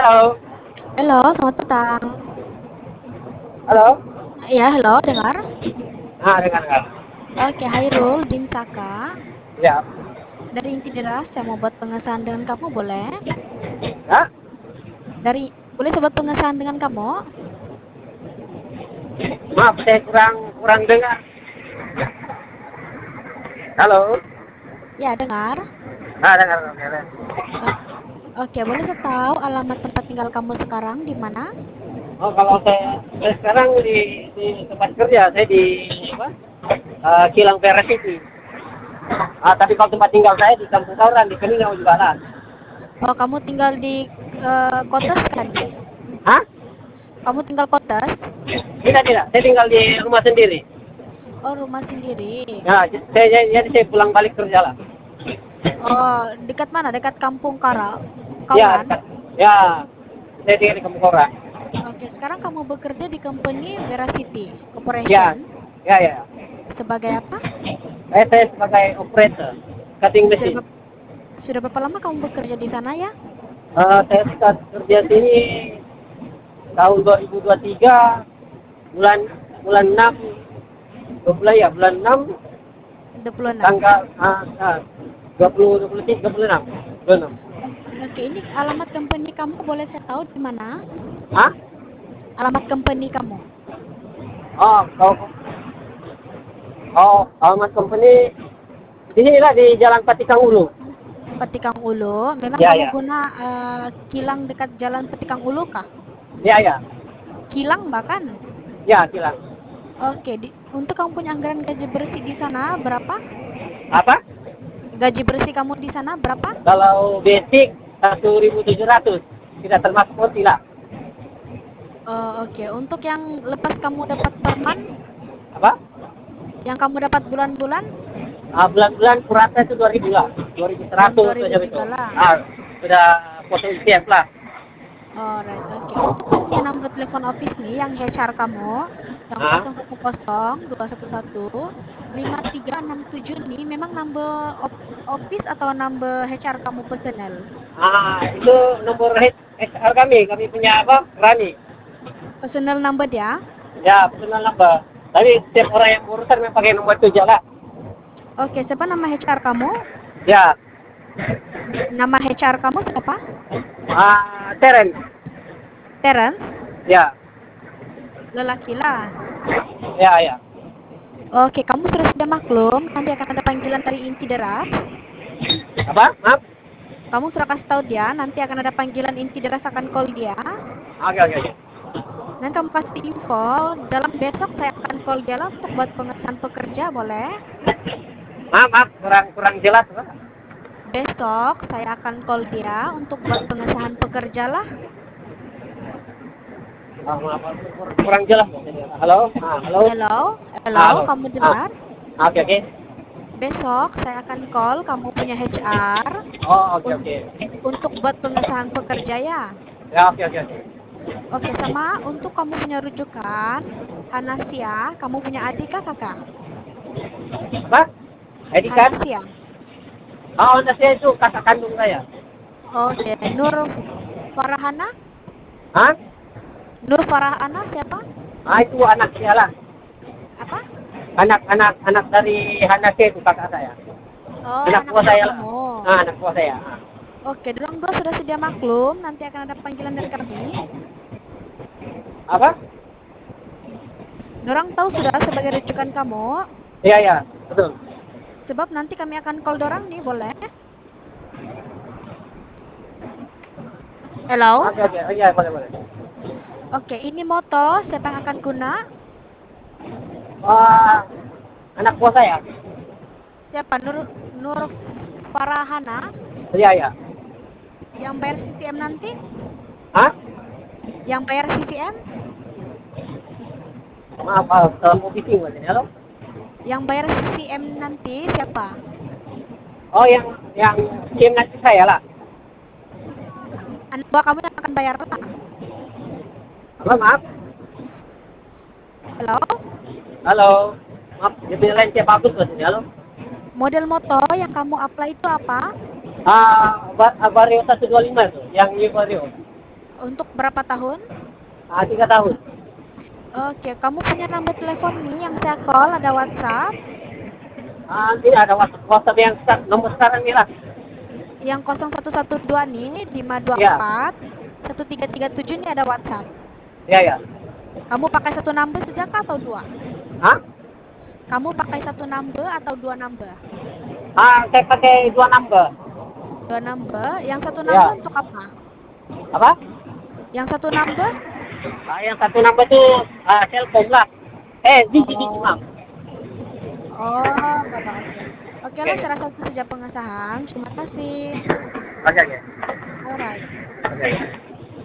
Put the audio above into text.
Halo, Halo, selamat petang. halo. Ya, halo, dengar? Dengar. Oke, Hairul bin Saka. Ya. Dari Inti Deras, saya mau buat pengesahan dengan kamu, boleh? Hah? Boleh saya buat pengesahan dengan kamu? Maaf, saya kurang dengar. Halo. Ya, dengar. Dengar. Dengar. O- Oke, boleh saya tahu alamat tempat tinggal kamu sekarang di mana? Oh, kalau saya sekarang di tempat kerja, saya di apa? Kilang Perak City. Tapi kalau tempat tinggal saya di Kampung Tauran, di Keningau juga ada. Oh, kamu tinggal di Kotes kan? Hah? Kamu tinggal Kotes? Tidak. Saya tinggal di rumah sendiri. Oh, rumah sendiri. Ya, jadi saya pulang balik kerja lah. Oh, dekat mana? Dekat Kampung Ya, Kauran? dekat. Ya, saya tinggal di Kampung Tauran. Oke, sekarang kamu bekerja di company Veracity Corporation. Ya, ya. Sebagai apa? Saya sebagai operator cutting Sudah mesin. Sudah berapa lama kamu bekerja di sana ya? Saya start kerja sini tahun 2023 bulan bulan 6 bulan 6 26. tanggal 26. Oke, ini alamat company kamu boleh saya tahu di mana? Hah? Alamat company kamu. Oh, alamat company sini lah di Jalan Patikang Ulu. Petikang Ulu. Memang Ya, kamu ya. guna kilang dekat Jalan Petikang Ulu kah? Ya. Kilang bahkan. Ya, Kilang. Oke, untuk kamu punya anggaran gaji bersih di sana berapa? Apa? Gaji bersih kamu di sana berapa? Kalau basic 1.700, tidak termasuk OT lah. Oke, untuk yang lepas kamu dapat per month, Apa? yang kamu dapat bulan-bulan, Bulan-bulan kurasa itu 2.000 lah, 2.100 ribu saja itu. juga lah. Sudah foto ITF lah. Alright, oke. Untuk kamu punya nomor telepon office nih, yang HR kamu, yang Ah, 010-211-5367 nih, memang number office atau number HR kamu personal? itu nomor HR kami punya apa? Rani. Personal number dia. Ya, personal number. Tapi setiap orang yang berurusan memang pakai nomor itu aja lah. Oke, siapa nama HR kamu? Ya, Nama HR kamu siapa? Teren. Terence? Ya, Lelaki lah. ya. Oke, kamu sudah maklum, nanti akan ada panggilan dari Inti Deras. Apa? Maaf. Kamu sudah kasih tahu dia, nanti akan ada panggilan Inti Deras akan call dia. Oke. Dan kamu kasih info, dalam besok saya akan call dia lah untuk buat pengesahan pekerja, boleh? Maaf, kurang jelas, Pak. Besok saya akan call dia untuk buat pengesahan pekerja lah. Maaf, kurang jelas. Halo? Halo? Halo, Halo. kamu dengar? Oke. Besok saya akan call kamu punya HR Oh, oke. untuk buat pengesahan pekerja ya. Ya, oke. Oke, sama untuk kamu punya rujukan, Anasia, kamu punya adik kah kakak? Apa? ID card? Anasia. Saya itu kakak kandung saya. Oke, Nur Farahana? Hah? Nur Farahana siapa? Itu anak saya lah. Apa? Anak dari Hanake itu kakak saya. Oh, Anak buah saya lah. kamu. Anak buah saya. Oke, dorong dua sudah sedia maklum, nanti akan ada panggilan dari kami. Apa? Dorang tahu sudah sebagai rujukan kamu, Iya, betul. sebab nanti kami akan call dorang nih, boleh? Halo? Oke. Iya, boleh. Oke, ini moto, siapa yang akan guna? Anak buah saya. Siapa? Nur Farahana? Iya. Yang bayar CCM nanti? Hah? Yang bayar CCM? Maaf, mau meeting mas ini. Halo? Yang bayar CCM nanti siapa? Oh, yang tim nanti saya lah. Anak buah kamu yang akan bayar lah. Halo, maaf. Halo? Maaf, jadi lain siapa bagus mas ini. Halo? Model moto yang kamu apply itu apa? Vario 125 itu, yang New Vario. Untuk berapa tahun? 3 tahun. Oke, kamu punya nomor telepon nih yang saya call, ada WhatsApp. Tidak ada WhatsApp yang nomor sekarang ini lah. Yang 0112 nih, Ya, 524 1337 nih ada WhatsApp. ya, ya. Kamu pakai satu number saja kah atau dua? Hah? Kamu pakai satu number atau dua number? Saya pakai 2 number. Dua number. Yang satu number Ya. untuk apa? Apa? Yang satu number? Yang satu number itu cellphone lah. Biji Oh, maaf. oh, Bapak, oke. Oke lah, Oke. saya rasa itu saja pengesahan. Terima kasih. Oke, oke. Alright. Oke.